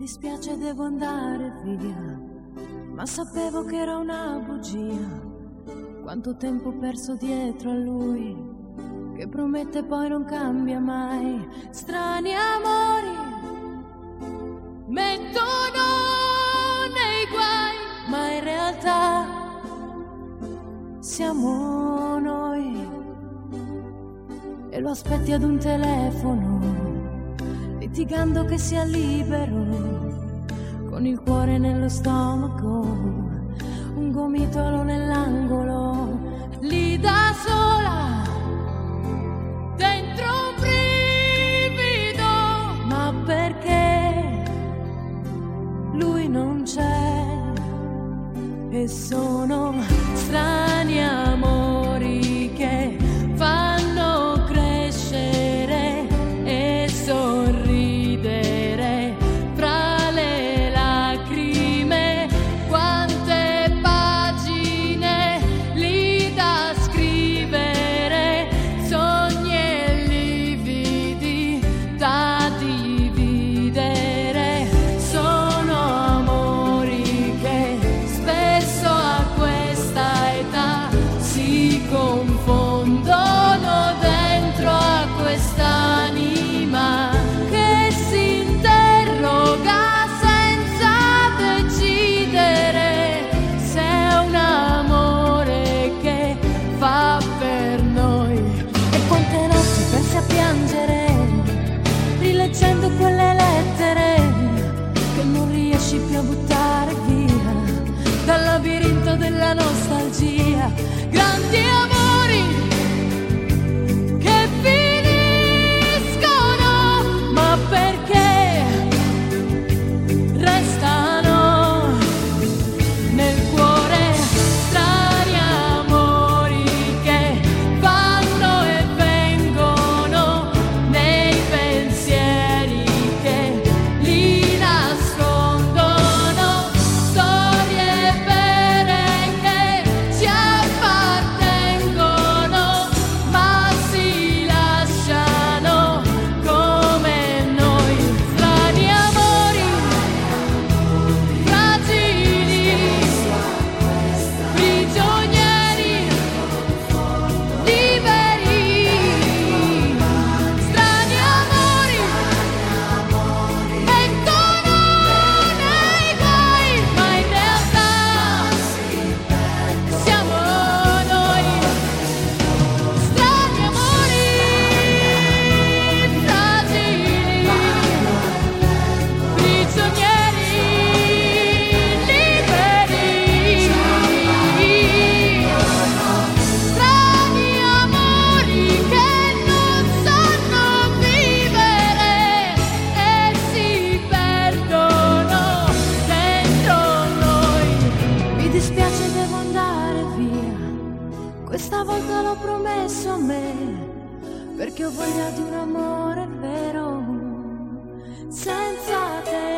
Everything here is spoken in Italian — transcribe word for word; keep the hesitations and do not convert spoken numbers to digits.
dispiace, devo andare via, ma sapevo che era una bugia. Quanto tempo perso dietro a lui, che promette poi non cambia mai. Strani amori mettono nei guai, ma in realtà siamo noi. E lo aspetti ad un telefono, litigando che sia libero, con il cuore nello stomaco, un gomitolo nell'angolo, lì da sola, dentro un brivido, ma perché lui non c'è? E sono strani amori che fanno crescere e sorridere fra le lacrime. Quante pagine lì da scrivere, sogni e lividi da dividere. Sono amori che spesso a questa età si confondono dentro a quest'anima che si interroga senza decidere se è un amore che fa per noi. E quante notti pensi a piangere, rileggendo quelle lettere che non riesci più a buttare via dal labirinto della nostalgia. Grandi amori che finiscono, ma perché restano nel cuore. Strani amori che vanno e vengono nei pensieri che li nascondono. Storie vere che ci appartengono, ma si lasciano come noi. Strani amori fragili, prigionieri liberi. Strani amori mettono nei guai, ma in realtà siamo noi. Strani amori fragili, prigionieri liberi. Strani amori che non sanno vivere e si perdono dentro noi. Mi dispiace, devo andare via, questa volta l'ho promesso a me, perché ho voglia di un amore vero senza te.